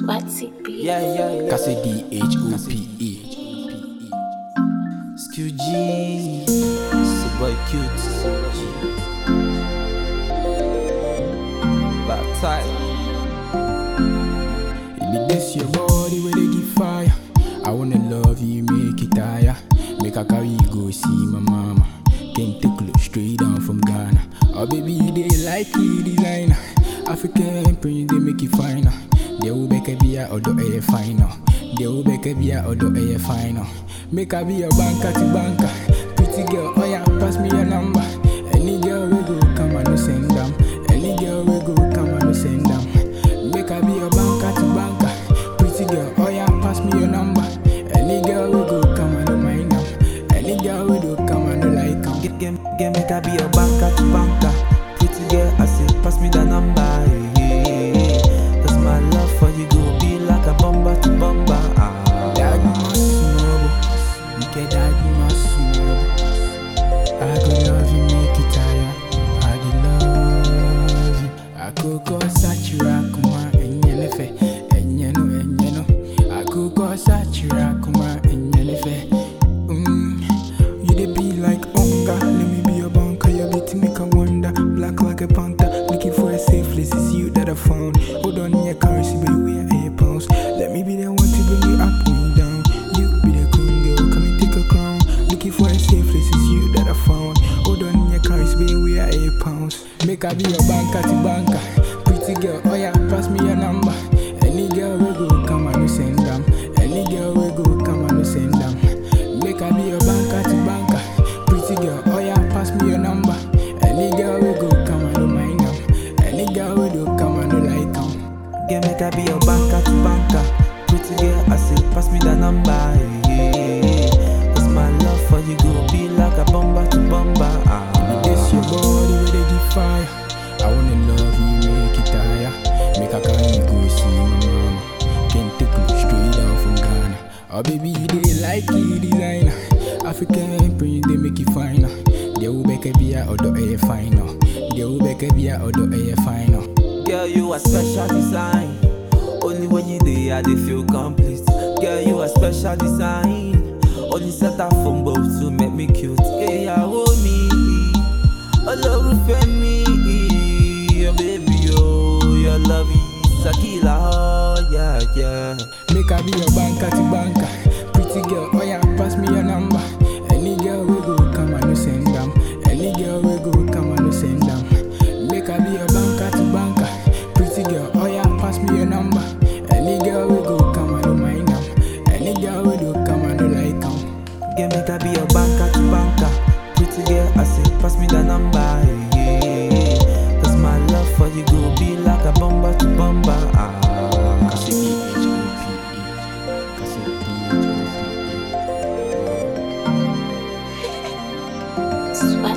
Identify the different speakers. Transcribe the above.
Speaker 1: What's it be?
Speaker 2: Yeah.
Speaker 3: Kase DHOPE.
Speaker 2: Skill G, so boy cute. Back time.
Speaker 3: It be this your body where they give fire. I wanna love you, make it tire. Make a carry you go see my mama. Can take look straight down from Ghana. Oh baby, they like you designer. African prince, they make it finer. They will make a beer or the air final. They will make a beer or the air final. Make a be a banker to banker. Pretty girl, oh yeah, pass me your number. Any girl we go come and send them. Any girl we go come and send them. Make a be a banker to banker. Pretty girl, oh yeah, pass me your number. Any girl we go come and mind them. Any girl we go come and like them.
Speaker 2: Get make a be a banker to banker. Pretty girl, I say pass me the number. Cause my love for you go be like a bomber to bomber.
Speaker 3: Dad, you must snowball. You get that, you must snowball. I could love you, make it tire. I could love you. I could go satura, kuma, enyenefe, enyeno. I could go satura, kuma, enyenefe. You dey be like Onga. Let me be your bunker. Your beauty make a wonder. Black like a panther. Looking for a safe place. It's you that I found. Hold on in your currency, baby, we are 8 pounds. Let me be the one to bring you up and down. You be the queen girl, come and take a crown. Looking for a safe place. It's you that I found. Hold on in your currency, baby, we are 8 pounds. Make her be your banker to banker. Pretty girl, oh yeah, pass me your number. Any girl we go come and send them. Any girl we go come and send them. Make her be your banker to banker. Pretty girl, oh yeah, pass me your number. Any girl we go come and mind them. Any girl we do come and like them.
Speaker 2: Get make I be your banker to banker. Pretty girl, I say pass me the number. Cause my love for you go be like a bomber to bomber.
Speaker 3: This your body where they give fire. I wanna love you, make it tire. Make a carry you go see my mama. Can take look straight down from Ghana. Oh baby, they like you designer. African prince, they make it finer. They will make a beer or the air final. They will make a beer or the air final.
Speaker 2: Girl, you a special design. Only when you there, I dey feel complete. Girl, you a special design. Only set up from both to make me cute. Hey, I hold me. I love you, me. Your baby, oh, your love is a killer. Oh, yeah.
Speaker 3: Make her be your banker to banker. Pretty girl, oh yeah, pass me your number. Any girl we go come and send them. Any girl we go come and send them. Make her be your banker to banker. Pretty girl, oh yeah, pass me your number. Any girl we go come and mind them. Any girl we do come and like them.
Speaker 2: Get make I be your banker to banker. Pretty girl, I say pass me the number. Cause my love for you go be like a bomber to bomber.
Speaker 3: Kase DHOPE. Kase DHOPE.